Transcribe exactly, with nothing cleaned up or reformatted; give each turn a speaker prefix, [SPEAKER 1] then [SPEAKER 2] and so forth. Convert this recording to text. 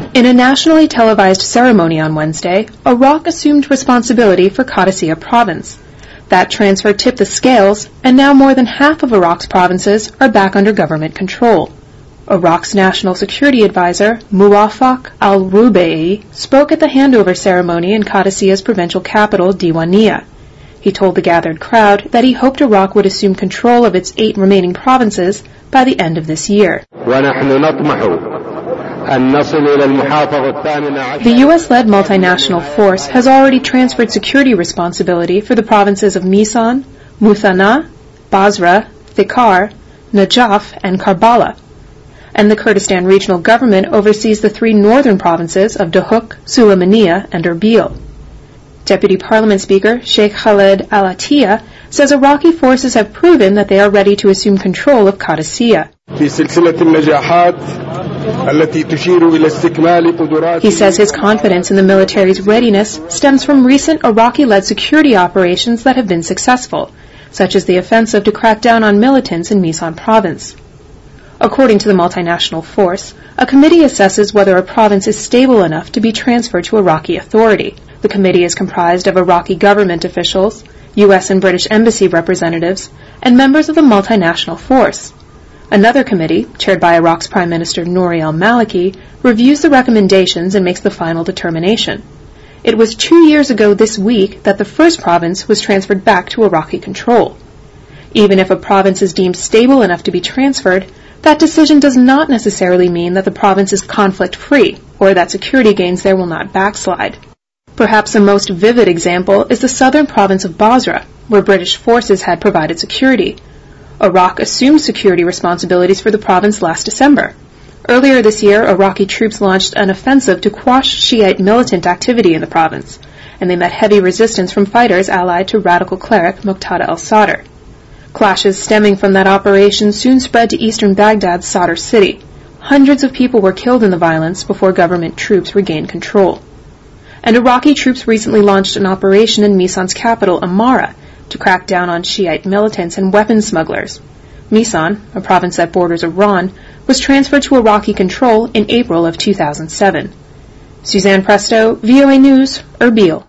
[SPEAKER 1] In a nationally televised ceremony on Wednesday, Iraq assumed responsibility for Qadisiyah province. That transfer tipped the scales, and now more than half of Iraq's provinces are back under government control. Iraq's National Security Advisor, Muwafaq al-Rubai, spoke at the handover ceremony in Qadisiyah's provincial capital, Diwaniyah. He told the gathered crowd that he hoped Iraq would assume control of its eight remaining provinces by the end of this year. The U S-led multinational force has already transferred security responsibility for the provinces of Misan, Muthanna, Basra, Thikar, Najaf, and Karbala. And the Kurdistan Regional Government oversees the three northern provinces of Duhok, Sulaymaniyah, and Erbil. Deputy Parliament Speaker Sheikh Khaled Al-Attiyah says Iraqi forces have proven that they are ready to assume control of Qadisiyah. He says his confidence in the military's readiness stems from recent Iraqi-led security operations that have been successful, such as the offensive to crack down on militants in Misan province. According to the multinational force, a committee assesses whether a province is stable enough to be transferred to Iraqi authority. The committee is comprised of Iraqi government officials, U S and British embassy representatives, and members of the multinational force. Another committee, chaired by Iraq's Prime Minister Nouri al-Maliki, reviews the recommendations and makes the final determination. It was two years ago this week that the first province was transferred back to Iraqi control. Even if a province is deemed stable enough to be transferred, that decision does not necessarily mean that the province is conflict-free or that security gains there will not backslide. Perhaps the most vivid example is the southern province of Basra, where British forces had provided security. Iraq assumed security responsibilities for the province last December. Earlier this year, Iraqi troops launched an offensive to quash Shiite militant activity in the province, and they met heavy resistance from fighters allied to radical cleric Muqtada al-Sadr. Clashes stemming from that operation soon spread to eastern Baghdad's Sadr city. Hundreds of people were killed in the violence before government troops regained control. And Iraqi troops recently launched an operation in Misan's capital, Amara, to crack down on Shiite militants and weapons smugglers. Misan, a province that borders Iran, was transferred to Iraqi control in April of two thousand seven. Suzanne Presto, V O A News, Erbil.